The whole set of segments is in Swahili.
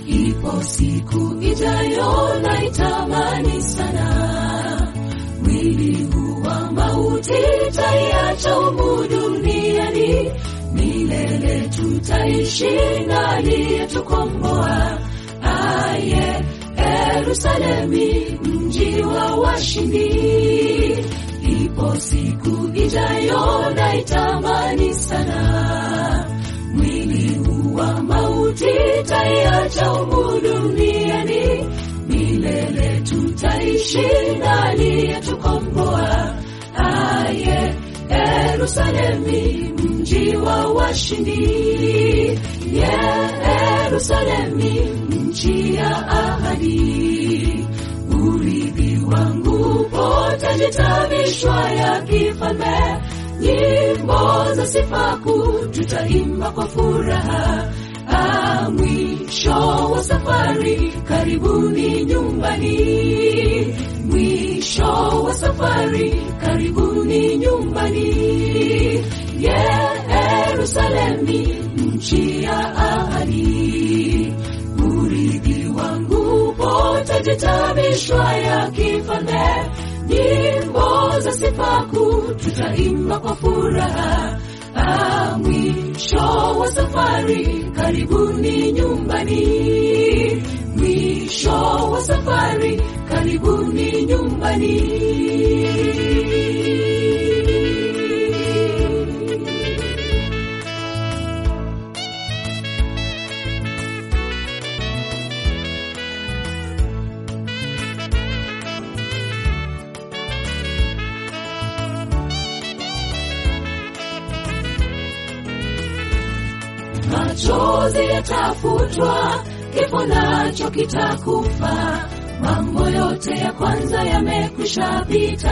Ipo siku ijayo naitamani sana, mwili huu wa mauti taiacha humu duniani, milele tutaishi na aliyetukomboa. Aye Yerusalemi, mji wa washindi. Ipo siku ijayo naitamani sana, mwili huu wa mauti taiacha humu duniani, milele tutaishi na aliyetukomboa. Aye Yerusalemi, mji wa washindi. Yerusalemi, nchi ya ahadi. Urithi wangu pote jitabishwa ya kifalme, nyimbo za sifa kuu tutaimba kwa furaha. Mwisho wa safari, karibuni nyumbani. Mwisho wa safari, karibuni nyumbani. Yerusalemi, nchi ya ahadi. Urithi wangu pote jitabishwa ya kifalme, nyimbo za sifa kuu tutaimba kwa furaha. Mwisho wa safari, karibuni nyumbani. Mwisho wa safari, karibuni nyumbani. Machozi yatafutwa, kifo nacho kitakufa, mambo yote ya kwanza yamekwisha pita.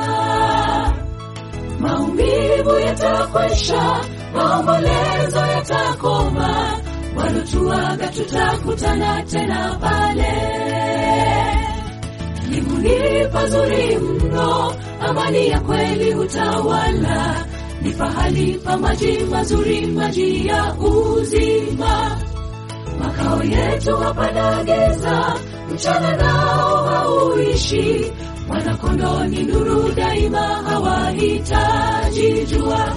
Maumivu yatakwisha, maombolezo yatakoma, walotuaga tutakutana tena pale. Mbinguni pazuri mno, amani ya kweli utawala, ni pahali pa maji mazuri, maji ya uzima. Makao yetu hapana giza, mchana nao hauishi, Mwanakondoo ni nuru daima, hawahitaji jua.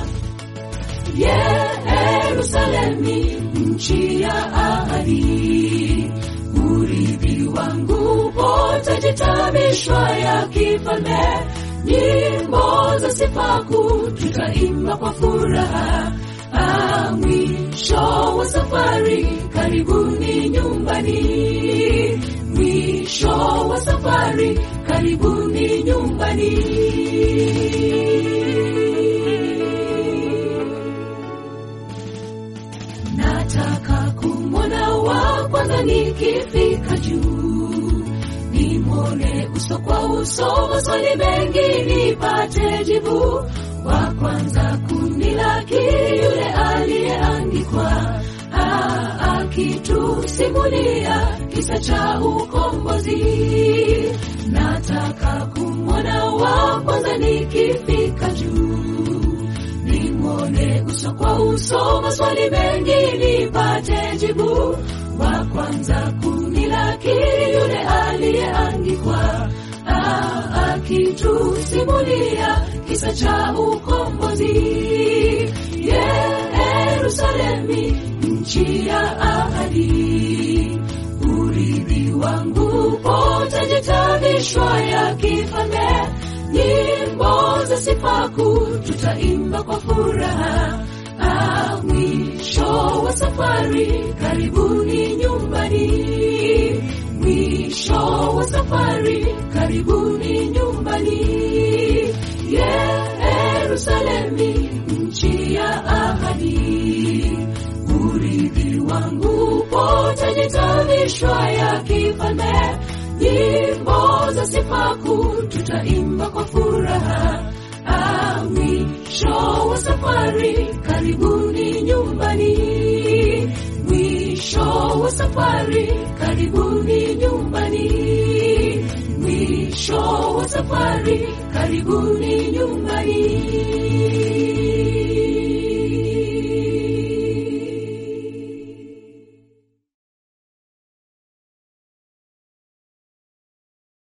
Yerusalemi, nchi ya ahadi. Urithi wangu pote jitabishwa ya kifalme, nyimbo za sifa kuu tutaimba kwa furaha. Mwisho wa safari, karibuni nyumbani. Mwisho wa safari, karibuni nyumbani. Nataka kumwona wa kwanza nikifika juu, nimwone uso kwa uso, maswali mengi nipate jibu. Wa kwanza kunilaki yule aliyeandikwa, akitusimulia kisa cha ukombozi. Nataka kumwona wa kwanza nikifika juu, nimwone uso kwa uso, maswali mengi nipate jibu. Wa kwanza kunilaki yule aliyeandikwa, akitusimulia kisa cha ukombozi. Yerusalemi, nchi ya ahadi. Urithi wangu pote jitabishwa ya kifalme, nyimbo za sifa kuu tutaimba kwa furaha. Mwisho wa safari, karibuni nyumbani. Mwisho wa safari, karibuni nyumbani. Yerusalemi, nchi ya ahadi. Urithi wangu pote jitabishwa ya kifalme, nyimbo za sifa kuu tutaimba kwa furaha. Mwisho wa safari, karibuni nyumbani. Mwisho wa safari, karibuni nyumbani. Mwisho wa safari, karibuni nyumbani.